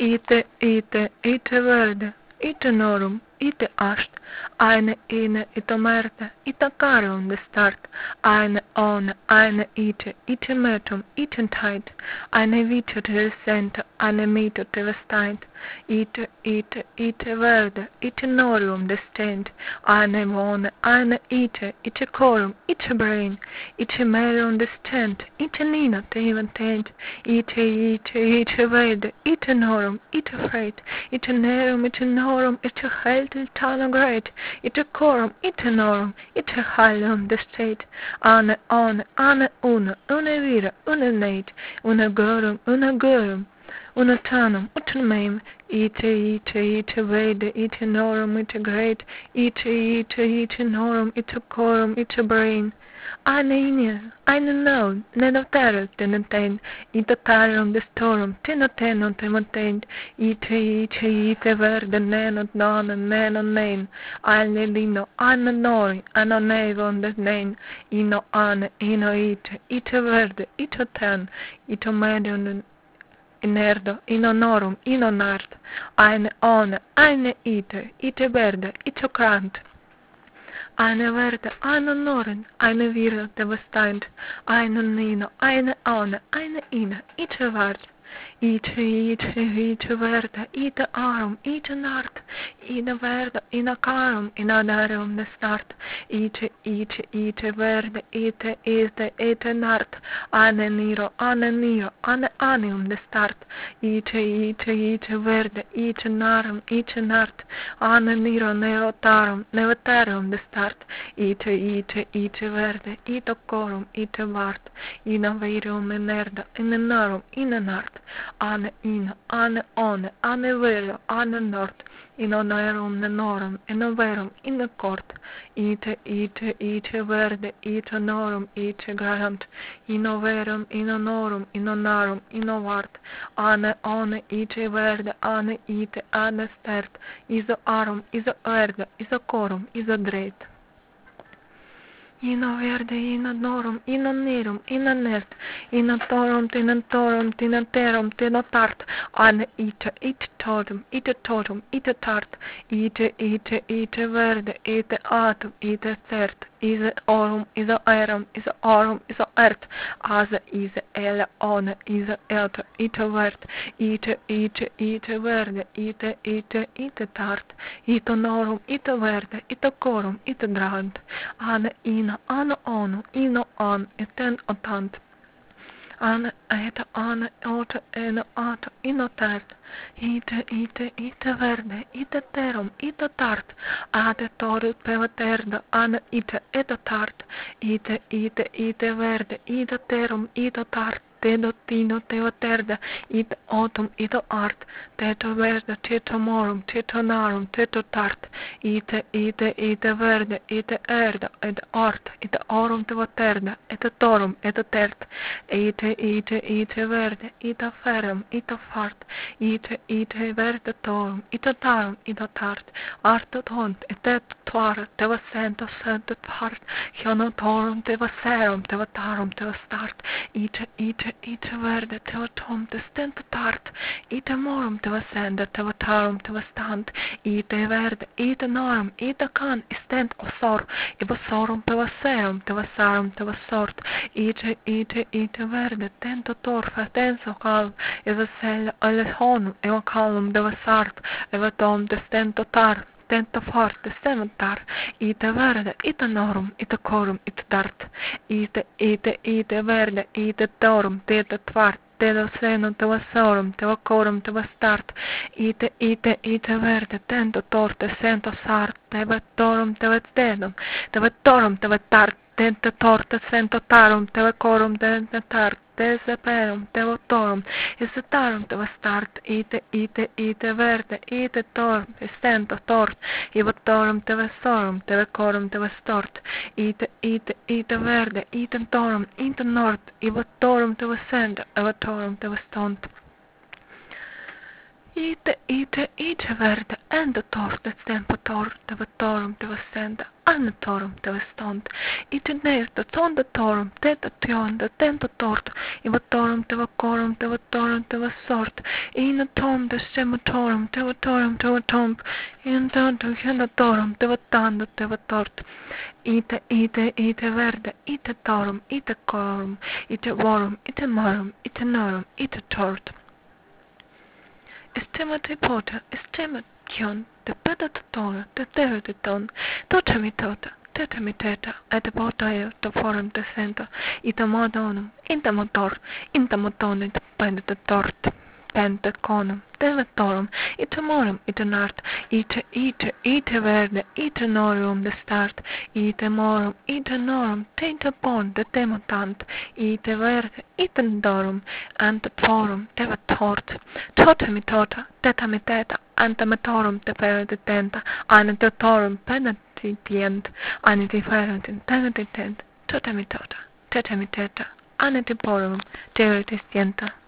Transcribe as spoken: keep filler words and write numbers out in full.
ite, ite, ite verde, ite norum, ite asht, eine, ine, ite merte, ite carum de start, eine, one, eine, ite, ite metum, ite tait, eine vita te recente, eine mito te vestaint, ite, ite, ite verde, ite norum de stent, eine one, eine, ite, ite corum, ite brain, ite merum de stent, ite nina te inventent, ite, ite, ite verde, ite norum, ite freight, ite nerum, ite norum, ite held tana great, ite corum, ite norum, ite halum de state, ane, ane, ane, una, una vira, una nate, una gorum, una gorum, una tanum, utum mem, ite, ite, ite vede, ite norum, ite great, ite, ite, ite norum, ite corum, ite brain, eine inia, eine non, nenoteros tenenten, ite tarum de storum, tenotenon temontent, ite, ite, ite verde, nenot non, nenon nen, eine lino, eine nori, ano nevon de nen, ino ane, ino ite, ite verde, ite ten, ite medion inerdo, in honorum, in honart, eine one, eine ite, ite verde, ite crant, eine verde, eine noren, eine vira devastant, eine nino, eine one, eine ine, ite vard, ite, ite, ite verde, ite arum, ite nart, ite verde, ina carum, ina darum de start, ite, ite, ite verde, ite, ite, ite nart, ane niro, ane niro, ane anium de start, ite, ite, ite verde, ite narum, ite nart, ane niro, neotarum, neotarum de start, ite, ite, ite verde, ite corum, ite vart, ina verum enerda, in narum, in nart, ane ina, ane one, ane vero, ane nort, in onerum nenorum, in verum, in cort, ite, ite, ite verde, ite norum, ite grant, in verum, in honorum, in honarum, in vart, ane one, ite verde, ane ite, ane stert, iso arum, iso verde, iso corum, iso dret. Ino verde, ino norum, ino nerum, ino nert, ino torum, tenantorum, tenanterum, tenotart, ane ite, ite totum, ite totum, ite tart, ite, ite, ite verde, ite atum, ite cert, ise orum, ise erum, ise orum, ise ert, ase, ise ele, one, ise elter, ite vert, ite, ite, ite verde, ite, ite, ite tart, ite norum, ite verde, ite corum, ite drant, ane ina, ane ono, ino an, eten otant, ane eta, ane ota, ene ata, ino tart, ite, ite, ite verde, ite terum, ite tart, ate torut pevaterda, ane ite, eta tart, ite, ite, ite verde, ite terum, ite tart, tedo tino teo terda, ite autum, ite art, teto verde, teto morum, teto narum, teto tart, ite, ite, ite verde, ite erda, ite art, ite aurum teo terda, ite torum, ite tert, ite, ite, ite verde, ite ferum, ite fart, ite, ite verde torum, ite tarum, ite tart, arte tont, ite twar, teo sento, sento tart, hiono torum, teo serum, teo tarum, teo start, ite, ite, ite verde, teo tom, te stento tart, ite morum, teo sende, teo tarum, teo stant, ite verde, ite norum, ite can, stent osor, ibo sorum, teo serum, teo sarum, teo sort, ite, ite, ite verde, tento torfa, tenso calum, eva sella, alle honum, eva calum, deva sart, eva tom, te stento tar, tento forte, sementar, ite verde, ite norum, ite corum, ite tart, ite, ite, ite verde, ite torum, tete tvart, tedo seno, teva sorum, teva corum, teva start, ite, ite, ite verde, tento torte, sento sart, teva torum, teva stedum, teva torum, teva tart, tente torte, sento tarum, teva corum, tente tart, tese perum, tevo torum, esse tarum, teva start, ite, ite, ite verde, ite torum, stento tort, ivo torum, teva sorum, teva corum, teva stort, ite, ite, ite verde, ite torum, ite nort, ivo torum, teva sendo, ivo torum, teva stont. Ite, ite, ite verde, ende torte, tempo torte, vatorum te vascenda, anne torum te vestont, ite nerte, tonde torum, teta tionde, tempo tort, ivatorum te vacorum, te vatorum te vasort, ina tom de sematorum, te vatorum te vatomp, in tanto genatorum, te vatando te vatort, ite, ite, ite verde, ite torum, ite corum, ite vorum, ite marum, ite norum, ite tort. Estema te pota, estema kion, te peta totona, te tere te ton, tota mi tota, teta mi teta, et pota eo, to forum te sento, ita modonum, inta motor, inta motonit, pendete tort, pente conum, teletorum, ita morum, ita nart, ita, ita, ita verde, ita norium de start, ita morum, ita norum, tenta pon, de temotant, ita verde, ita dorum, anta forum, teva tort, tota mi tota, teta mi teta, anta metorum te perete tenta, aina totorum penetitient, aina ti ferentin tenetitent, tota mi tota, teta mi teta, aina ti porum, teretistienta.